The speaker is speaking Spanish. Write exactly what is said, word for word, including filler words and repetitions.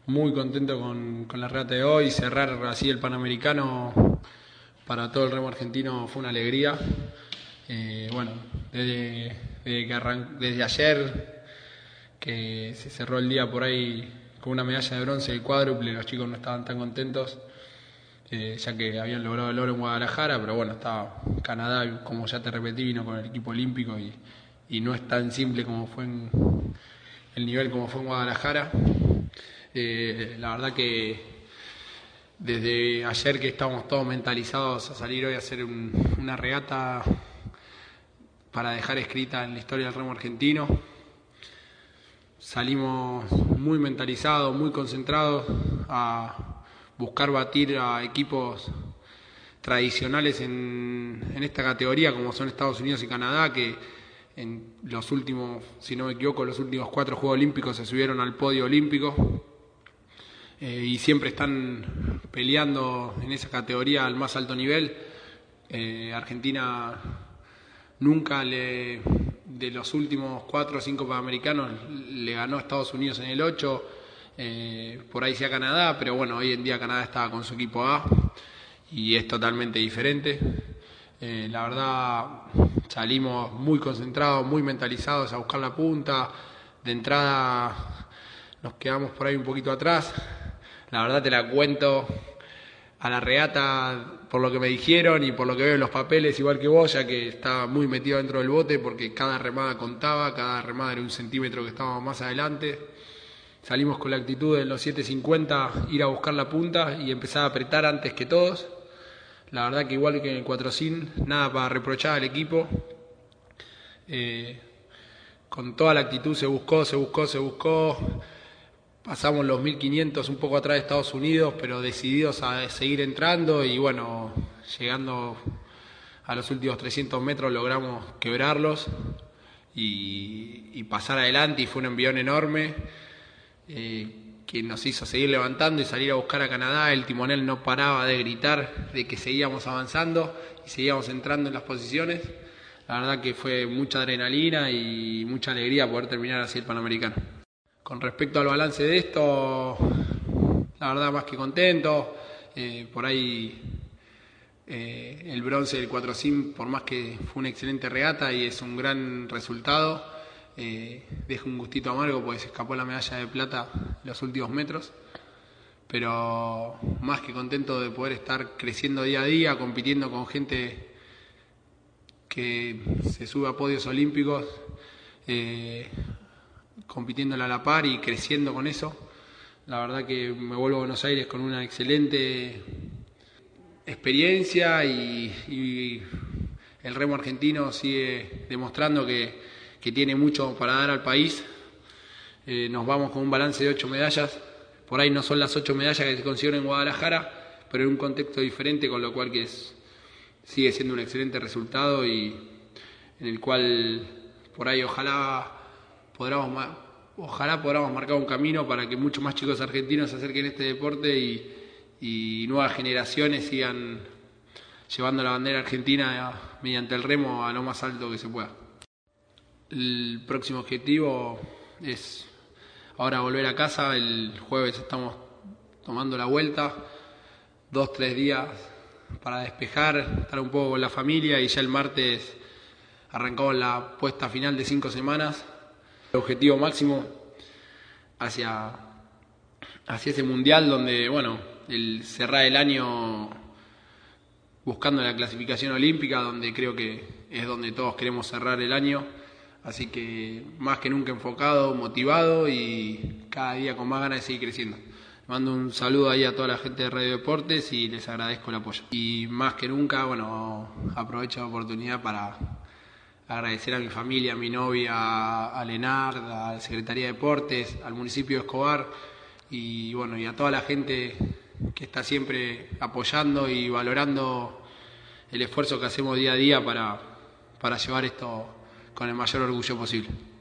Muy contento con, con la regata de hoy, cerrar así el Panamericano para todo el remo argentino fue una alegría. Eh, bueno, desde, desde, que arran, desde ayer que se cerró el día por ahí con una medalla de bronce del cuádruple, los chicos no estaban tan contentos, eh, ya que habían logrado el oro en Guadalajara, pero bueno, estaba Canadá, como ya te repetí, vino con el equipo olímpico y, y no es tan simple como fue en el nivel como fue en Guadalajara. Eh, la verdad que desde ayer que estamos todos mentalizados a salir hoy a hacer un, una regata para dejar escrita en la historia del remo argentino, salimos muy mentalizados, muy concentrados a buscar batir a equipos tradicionales en, en esta categoría como son Estados Unidos y Canadá, que en los últimos, si no me equivoco, los últimos cuatro Juegos Olímpicos se subieron al podio olímpico. Eh, y siempre están peleando en esa categoría al más alto nivel. Eh, Argentina nunca le, de los últimos cuatro o cinco panamericanos le ganó a Estados Unidos en el ocho, eh, por ahí sea Canadá, pero bueno, hoy en día Canadá está con su equipo A y es totalmente diferente. Eh, la verdad salimos muy concentrados, muy mentalizados a buscar la punta. De entrada nos quedamos por ahí un poquito atrás. La verdad te la cuento a la regata por lo que me dijeron y por lo que veo en los papeles, igual que vos, ya que estaba muy metido dentro del bote porque cada remada contaba, cada remada era un centímetro que estábamos más adelante. Salimos con la actitud de los siete cincuenta, ir a buscar la punta y empezar a apretar antes que todos. La verdad que igual que en el cuatrocientos, nada para reprochar al equipo. Eh, con toda la actitud se buscó, se buscó, se buscó. Pasamos los mil quinientos un poco atrás de Estados Unidos, pero decididos a seguir entrando y bueno, llegando a los últimos trescientos metros logramos quebrarlos y, y pasar adelante, y fue un envión enorme eh, que nos hizo seguir levantando y salir a buscar a Canadá. El timonel no paraba de gritar de que seguíamos avanzando y seguíamos entrando en las posiciones. La verdad que fue mucha adrenalina y mucha alegría poder terminar así el Panamericano. Con respecto al balance de esto, la verdad más que contento. Eh, por ahí eh, el bronce del cuatrocientos, por más que fue una excelente regata y es un gran resultado, eh, deja un gustito amargo porque se escapó la medalla de plata en los últimos metros. Pero más que contento de poder estar creciendo día a día, compitiendo con gente que se sube a podios olímpicos, eh, compitiéndola a la par y creciendo con eso. La verdad que me vuelvo a Buenos Aires con una excelente experiencia y, y el remo argentino sigue demostrando que, que tiene mucho para dar al país. Eh, nos vamos con un balance de ocho medallas. Por ahí no son las ocho medallas que se consiguieron en Guadalajara, pero en un contexto diferente, con lo cual que es, sigue siendo un excelente resultado y en el cual por ahí ojalá podamos, ojalá podamos marcar un camino para que muchos más chicos argentinos se acerquen a este deporte y, y nuevas generaciones sigan llevando la bandera argentina mediante el remo a lo más alto que se pueda. El próximo objetivo es ahora volver a casa. El jueves estamos tomando la vuelta, dos, tres días para despejar, estar un poco con la familia, y ya el martes arrancamos la puesta final de cinco semanas. El objetivo máximo hacia, hacia ese mundial donde, bueno, el cerrar el año buscando la clasificación olímpica, donde creo que es donde todos queremos cerrar el año. Así que más que nunca enfocado, motivado y cada día con más ganas de seguir creciendo. Mando un saludo ahí a toda la gente de Radio Deportes y les agradezco el apoyo. Y más que nunca, bueno, aprovecho la oportunidad para agradecer a mi familia, a mi novia, a Lenard, a la Secretaría de Deportes, al municipio de Escobar y bueno, y a toda la gente que está siempre apoyando y valorando el esfuerzo que hacemos día a día para, para llevar esto con el mayor orgullo posible.